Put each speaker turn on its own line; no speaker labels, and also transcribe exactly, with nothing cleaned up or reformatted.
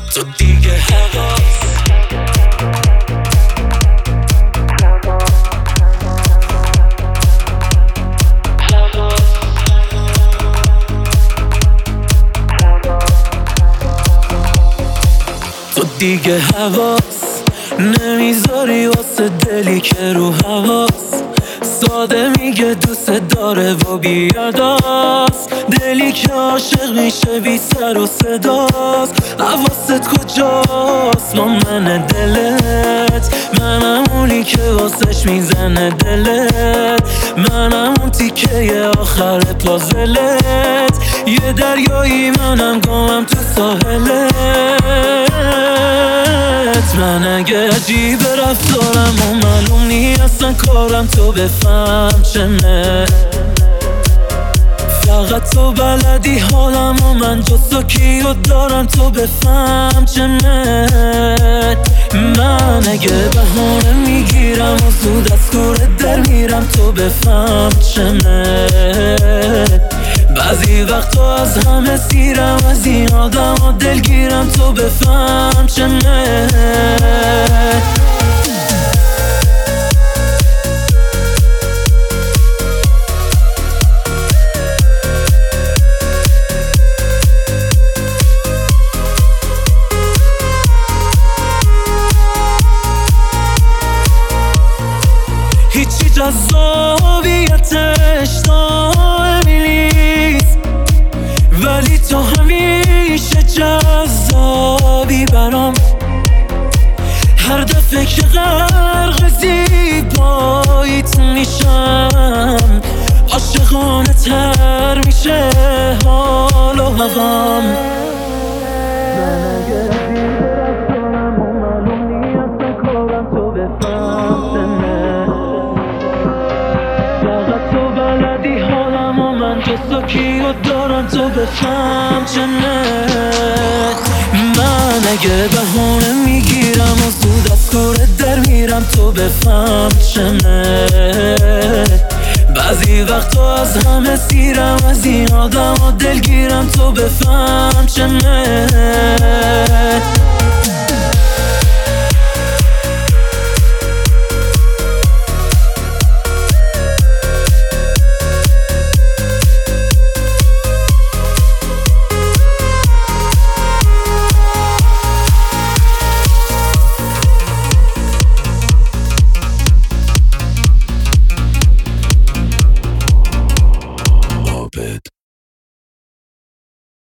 تو دیگه حواس تو دیگه حواس نمیذاری واسه دلی که رو حواس ساده میگه دوست داره و بیاداست دلی که عاشق میشه بی سر و صداست حواست کجاست با من دلت منم اونی که واسش میزنه دلت منم اون تیکه آخر پازلت یه دریایی منم گامم تو ساحلت من اگه عجیب رفتارم و معلوم نی اصلا کارم تو بفهم چمه فقط تو بلدی حالم و من جز تو کیو دارم تو بفهم چمه من اگه بهانه میگیرم و زود از دورت در میرم تو بفهم چمه بعضی وقتا از همه سیرم از این آدم و دلگیرم تو بفهم چمه هیچی جذابیتش دائمی نیست ولی تو همیشه جذابی برام هر دفعه که غرق زیباییت میشم عاشقانه تر میشه حال و هوام من اگه عجیب رفتارم و معلوم نی اصلا کارم تو بفهم جز تو کیو دارم تو بفهم چنه من اگه بهانه میگیرم و زود از دورت در میرم تو بفهم چنه بعضی وقتا از همه سیرم از این آدم و دلگیرم تو بفهم چنه